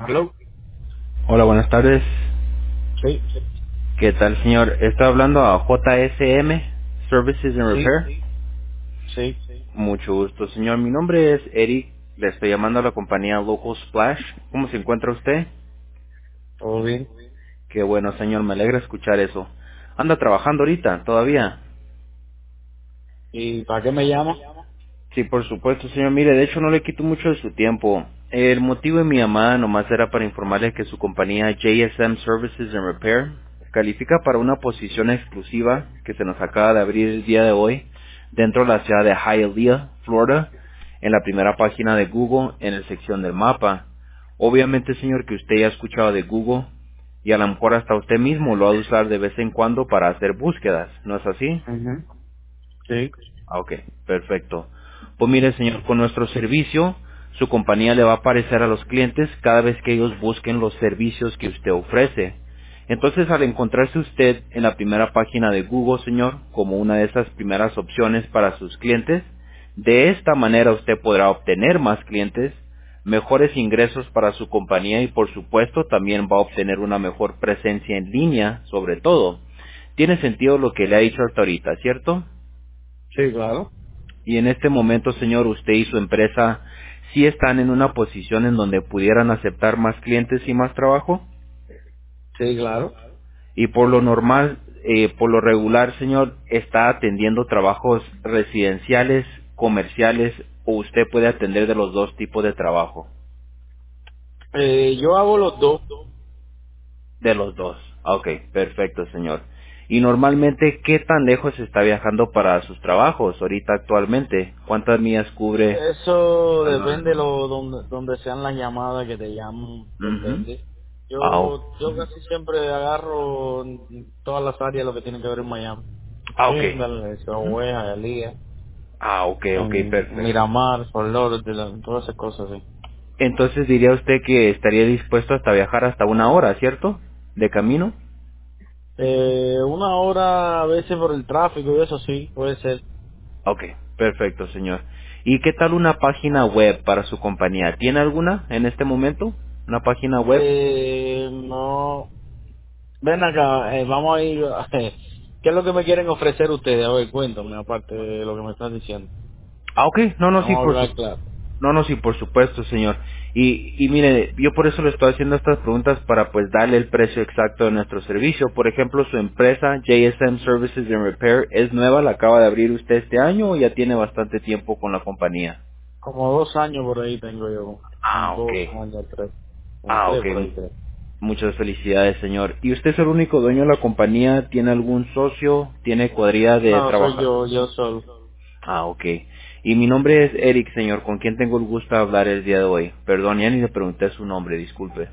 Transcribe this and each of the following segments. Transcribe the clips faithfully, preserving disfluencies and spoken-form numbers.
¿Aló? Hola, buenas tardes. Sí, ¿Qué tal, señor? Está hablando a J S M Services and sí, Repair. sí, Mucho gusto, señor. Mi nombre es Eric. Le estoy llamando a la compañía Local Splash. ¿Cómo se encuentra usted? todo bien. Qué bueno, señor. Me alegra escuchar eso. ¿Anda trabajando ahorita todavía? ¿Y para qué me llama? Sí, por supuesto, señor. Mire, de hecho no le quito mucho de su tiempo. El motivo de mi llamada nomás era para informarle que su compañía J S M Services and Repair califica para una posición exclusiva que se nos acaba de abrir el día de hoy dentro de la ciudad de Hialeah, Florida, en la primera página de Google en la sección del mapa. Obviamente, señor, que usted ya ha escuchado de Google y a lo mejor hasta usted mismo lo ha de usar de vez en cuando para hacer búsquedas, ¿no es así? Ujú. Sí. Ah, ok, perfecto. Pues mire, señor, con nuestro servicio, su compañía le va a aparecer a los clientes cada vez que ellos busquen los servicios que usted ofrece. Entonces, al encontrarse usted en la primera página de Google, señor, como una de esas primeras opciones para sus clientes, de esta manera usted podrá obtener más clientes, mejores ingresos para su compañía y, por supuesto, también va a obtener una mejor presencia en línea, sobre todo. Tiene sentido lo que le ha dicho hasta ahorita, ¿cierto? Sí, claro. Y en este momento, señor, usted y su empresa sí están en una posición en donde pudieran aceptar más clientes y más trabajo. Sí, claro. Y por lo normal, eh, por lo regular, señor, está atendiendo trabajos residenciales, comerciales, o usted puede atender de los dos tipos de trabajo. Eh, yo hago los dos. De los dos. Ok, perfecto, señor. Y normalmente, ¿qué tan lejos está viajando para sus trabajos ahorita actualmente? ¿Cuántas millas cubre? Eso depende lo donde donde sean las llamadas que te llaman, Ujú. depende. Ah, o- Yo yo casi siempre agarro en todas las áreas lo que tiene que ver en Miami. ah, ok. Kendall, Oveja, Elías, Ah, ok, ok, en perfecto. Miramar, Fort Lauderdale, todas esas cosas, sí. Entonces diría usted que estaría dispuesto hasta viajar hasta una hora, ¿cierto? De camino. Eh, una hora a veces por el tráfico y eso sí, puede ser. Ok, perfecto, señor. ¿Y qué tal una página web para su compañía? ¿Tiene alguna en este momento? ¿Una página web? Eh, no. Ven acá, eh, vamos a ir. ¿Qué es lo que me quieren ofrecer ustedes? A ver, cuéntame, aparte de lo que me estás diciendo. Ah, ok, no, no, sí, Vamos a por hablar su, claro. no, no, sí, por supuesto, señor. Y, y mire, yo por eso le estoy haciendo estas preguntas para pues darle el precio exacto de nuestro servicio. Por ejemplo, su empresa, J S M Services and Repair, ¿es nueva? ¿La acaba de abrir usted este año o ya tiene bastante tiempo con la compañía? Como dos años por ahí tengo yo. Ah, ok. Dos años, tres. Como Ah, tres ok. por ahí, tres. Muchas felicidades, señor. ¿Y usted es el único dueño de la compañía? ¿Tiene algún socio? ¿Tiene cuadrilla de No, soy trabajar? yo, yo solo. Ah, ok. Y mi nombre es Eric, señor, con quien tengo el gusto de hablar el día de hoy. Perdón, ya ni le pregunté su nombre, disculpe.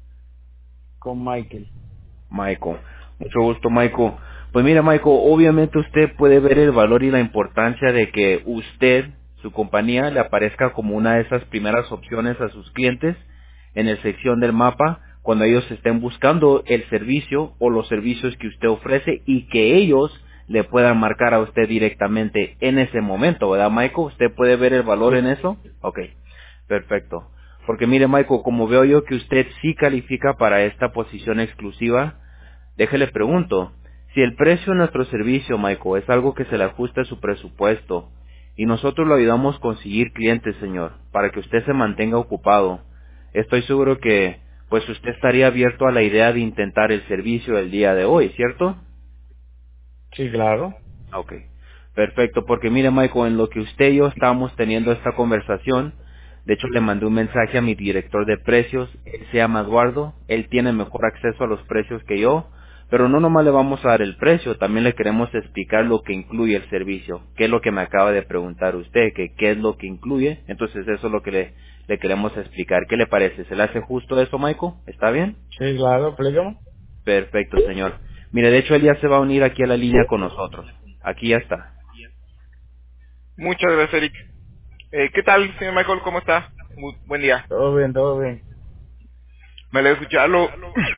Con Michael. Michael. Mucho gusto, Michael. Pues mira, Michael, obviamente usted puede ver el valor y la importancia de que usted, su compañía, le aparezca como una de esas primeras opciones a sus clientes en la sección del mapa cuando ellos estén buscando el servicio o los servicios que usted ofrece y que ellos le puedan marcar a usted directamente en ese momento, ¿verdad, Michael? ¿Usted puede ver el valor Sí. en eso? Ok, perfecto. Porque mire, Michael, como veo yo que usted sí califica para esta posición exclusiva, déjele pregunto, si el precio de nuestro servicio, Michael, es algo que se le ajuste a su presupuesto y nosotros lo ayudamos a conseguir clientes, señor, para que usted se mantenga ocupado, estoy seguro que, pues usted estaría abierto a la idea de intentar el servicio el día de hoy, ¿cierto? Sí, claro. Ok, perfecto, porque mire Michael, en lo que usted y yo estamos teniendo esta conversación, de hecho le mandé un mensaje a mi director de precios, él se llama Eduardo, él tiene mejor acceso a los precios que yo, pero no nomás le vamos a dar el precio, también le queremos explicar lo que incluye el servicio, qué es lo que me acaba de preguntar usted, que qué es lo que incluye, entonces eso es lo que le, le queremos explicar, ¿qué le parece? ¿Se le hace justo eso Michael? ¿Está bien? Sí, claro, explícame. Perfecto señor. Mire, de hecho él ya se va a unir aquí a la línea con nosotros, aquí ya está. Muchas gracias, Eric. Eh, ¿Qué tal, señor Michael? ¿Cómo está? Muy buen día. Todo bien, todo bien. Me alegra escucharlo.